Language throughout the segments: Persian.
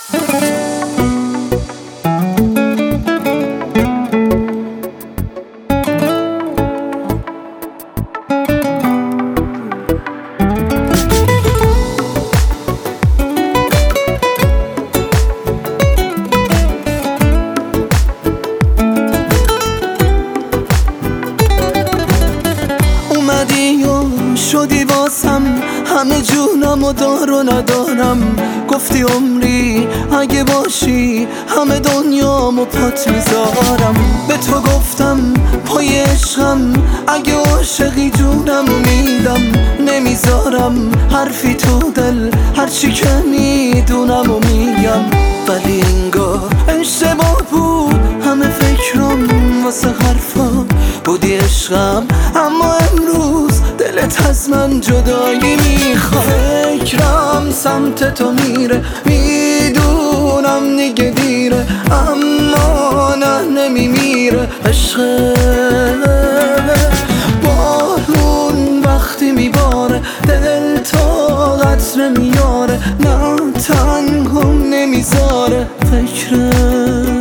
اومدی و شدی واسم همه جونم و دار و ندارم. گفتی عمری اگه باشی همه دنیامو پات میذارم. به تو گفتم پای عشقم اگه عاشقی جونمو میدم. نمیذارم حرفی تو دل هرچی که میدونم و میگم. ولی انگار اشتباه بود همه فکرم واسه حرفا بودی عشقم. اما امروز دلت از من جدایی میخواد. فکرم سمت تو میره میدونم دیگه دیره اما نه نمیمیره عشق. بارون وقتی میباره دل طاقت نمیاره نه تنگم نمیذاره فکرم.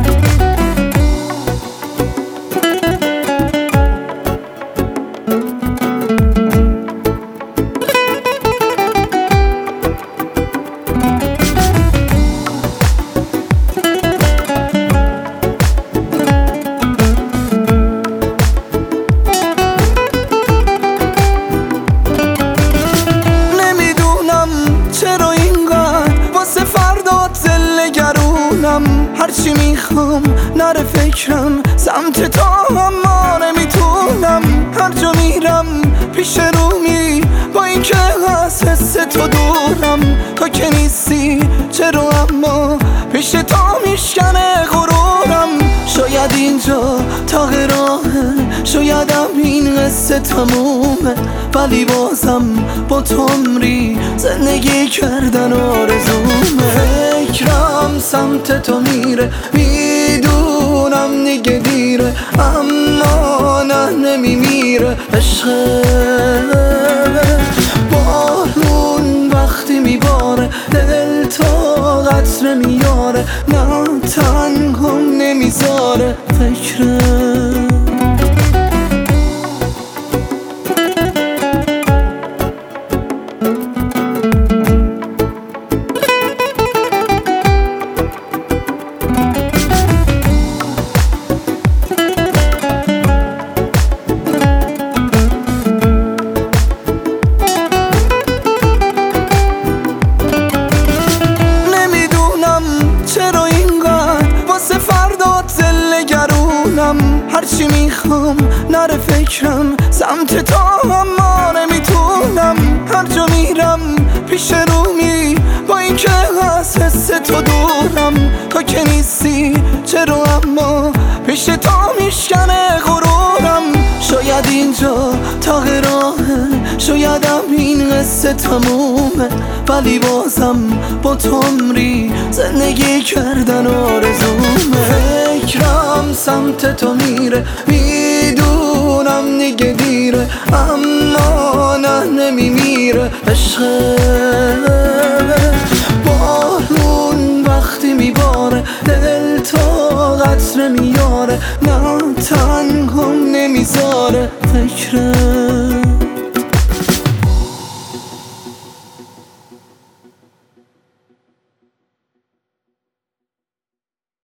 هرچی میخوام نره فکرم سمت تو اما نمیتونم. هر جا میرم پیش رومی با این که از حس تو دورم. تو که نیستی چرا اما پیش تو میشکنه غرورم. شاید اینجا تاق راهه شایدم این قصه تمومه. ولی بازم با تو عمری زندگی کردن آرزومه. فکرم سمت تو میره میدونم دیگه دیره اما نه نمیمیره عشق. بارون وقتی میباره دل طاقت نمیاره نه تنگم نمیذاره فکرم. هرچی میخوام نره فکرم سمت تو اما نمیتونم. هر جا میرم پیش رومی با این که از حس تو دورم. تو که نیستی چرا اما پیش تو میشکنه غرورم. شاید اینجا تاق راهه شایدم این قصه تمومه. ولی بازم با تو عمری زندگی کردن آرزومه. فکرم سمت تو میره میدونم دیگه دیره اما نه نمیمیره عشق. بارون وقتی میباره دل طاقت نمیاره